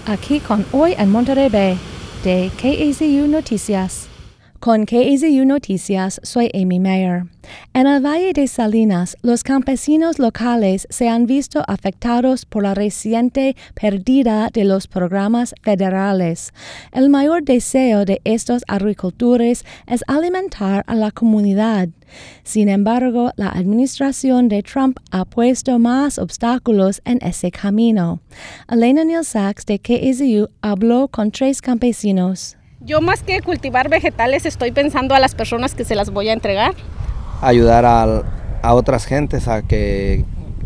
aquí con Hoy en Monterey Bay, de KAZU Noticias. Con KAZU Noticias, soy Amy Mayer. En el Valle de Salinas, los campesinos locales se han visto afectados por la reciente pérdida de los programas federales. El mayor deseo de estos agricultores es alimentar a la comunidad. Sin embargo, la administración de Trump ha puesto más obstáculos en ese camino. Elena Neal Sachs de KAZU habló con 3 campesinos. Yo más que cultivar vegetales estoy pensando a las personas que se las voy a entregar. Ayudar a otras gentes a que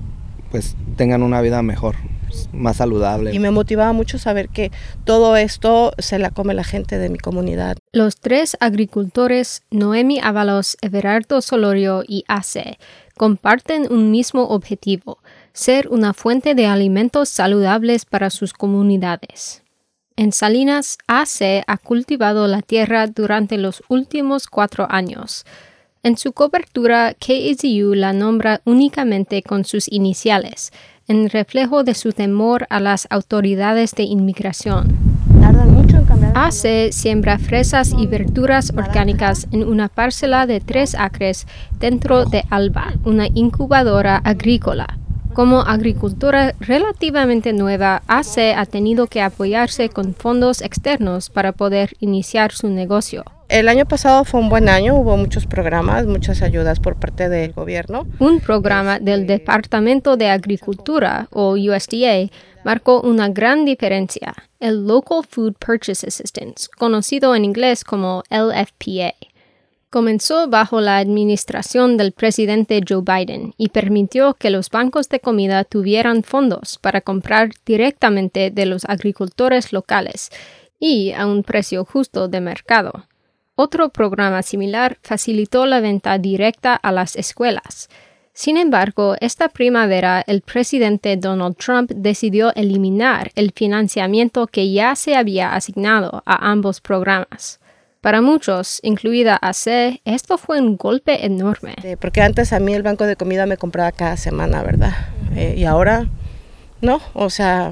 pues tengan una vida mejor, más saludable. Y me motivaba mucho saber que todo esto se la come la gente de mi comunidad. Los 3 agricultores, Noemi Ábalos, Everardo Solorio y AC, comparten un mismo objetivo, ser una fuente de alimentos saludables para sus comunidades. En Salinas, AC ha cultivado la tierra durante los últimos 4 años. En su cobertura, KAZU la nombra únicamente con sus iniciales, en reflejo de su temor a las autoridades de inmigración. Tardan mucho en cambiar. AC siembra fresas y verduras orgánicas en una parcela de 3 acres dentro de Alba, una incubadora agrícola. Como agricultora relativamente nueva, AC ha tenido que apoyarse con fondos externos para poder iniciar su negocio. El año pasado fue un buen año, hubo muchos programas, muchas ayudas por parte del gobierno. Un programa del Departamento de Agricultura, o USDA, marcó una gran diferencia, el Local Food Purchase Assistance, conocido en inglés como LFPA. Comenzó bajo la administración del presidente Joe Biden y permitió que los bancos de comida tuvieran fondos para comprar directamente de los agricultores locales y a un precio justo de mercado. Otro programa similar facilitó la venta directa a las escuelas. Sin embargo, esta primavera el presidente Donald Trump decidió eliminar el financiamiento que ya se había asignado a ambos programas. Para muchos, incluida AC, esto fue un golpe enorme. Porque antes a mí el banco de comida me compraba cada semana, ¿verdad? Y ahora no, o sea,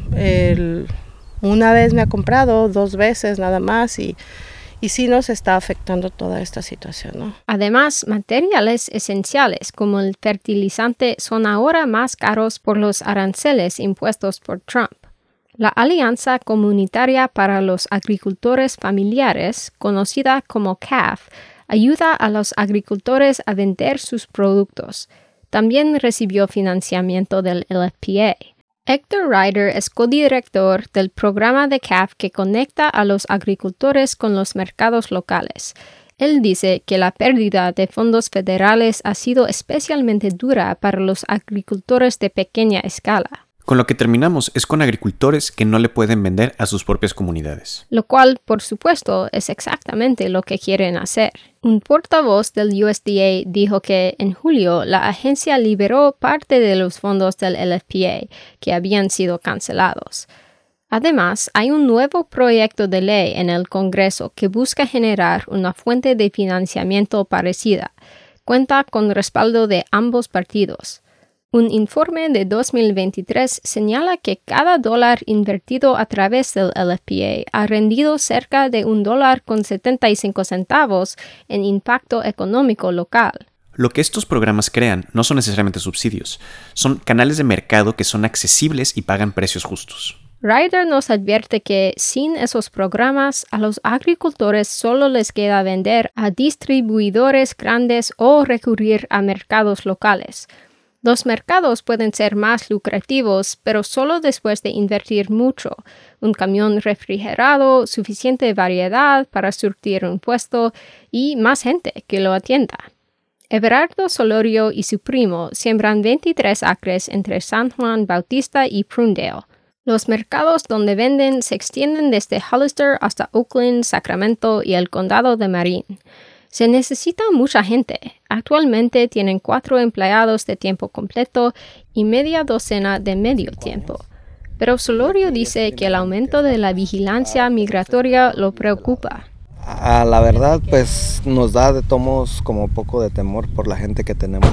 una vez me ha comprado, 2 veces nada más y sí nos está afectando toda esta situación, ¿no? Además, materiales esenciales como el fertilizante son ahora más caros por los aranceles impuestos por Trump. La Alianza Comunitaria para los Agricultores Familiares, conocida como CAF, ayuda a los agricultores a vender sus productos. También recibió financiamiento del LFPA. Hector Ryder es codirector del programa de CAF que conecta a los agricultores con los mercados locales. Él dice que la pérdida de fondos federales ha sido especialmente dura para los agricultores de pequeña escala. Con lo que terminamos es con agricultores que no le pueden vender a sus propias comunidades. Lo cual, por supuesto, es exactamente lo que quieren hacer. Un portavoz del USDA dijo que en julio la agencia liberó parte de los fondos del LFPA que habían sido cancelados. Además, hay un nuevo proyecto de ley en el Congreso que busca generar una fuente de financiamiento parecida. Cuenta con respaldo de ambos partidos. Un informe de 2023 señala que cada dólar invertido a través del LFPA ha rendido cerca de $1.75 en impacto económico local. Lo que estos programas crean no son necesariamente subsidios, son canales de mercado que son accesibles y pagan precios justos. Ryder nos advierte que sin esos programas a los agricultores solo les queda vender a distribuidores grandes o recurrir a mercados locales. Los mercados pueden ser más lucrativos, pero solo después de invertir mucho. Un camión refrigerado, suficiente variedad para surtir un puesto y más gente que lo atienda. Everardo Solorio y su primo siembran 23 acres entre San Juan Bautista y Prunedale. Los mercados donde venden se extienden desde Hollister hasta Oakland, Sacramento y el condado de Marin. Se necesita mucha gente. Actualmente tienen 4 empleados de tiempo completo y media docena de medio tiempo. Pero Solorio dice que el aumento de la vigilancia migratoria lo preocupa. La verdad, pues nos da de tomos como poco de temor por la gente que tenemos.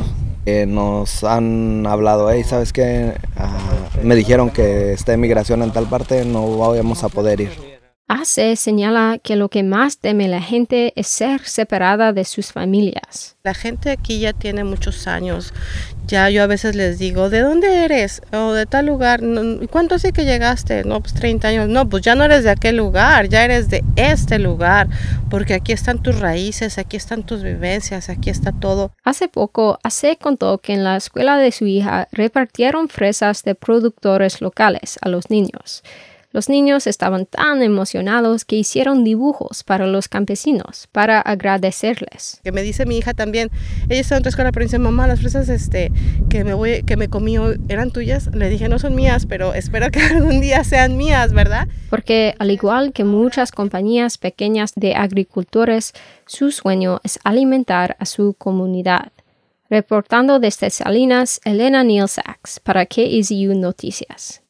Nos han hablado, hey, ¿sabes qué? Me dijeron que está migración en tal parte, no vamos a poder ir. Ace señala que lo que más teme la gente es ser separada de sus familias. La gente aquí ya tiene muchos años. Ya yo a veces les digo, ¿de dónde eres? O de tal lugar. ¿Cuánto hace que llegaste? No, pues 30 años. No, pues ya no eres de aquel lugar, ya eres de este lugar. Porque aquí están tus raíces, aquí están tus vivencias, aquí está todo. Hace poco, Ace contó que en la escuela de su hija repartieron fresas de productores locales a los niños. Los niños estaban tan emocionados que hicieron dibujos para los campesinos, para agradecerles. Que me dice mi hija también, ella está en otra escuela, pero dice, mamá, las fresas que me comí hoy, ¿eran tuyas? Le dije, no son mías, pero espero que algún día sean mías, ¿verdad? Porque al igual que muchas compañías pequeñas de agricultores, su sueño es alimentar a su comunidad. Reportando desde Salinas, Elena Neal Sachs para KAZU Noticias.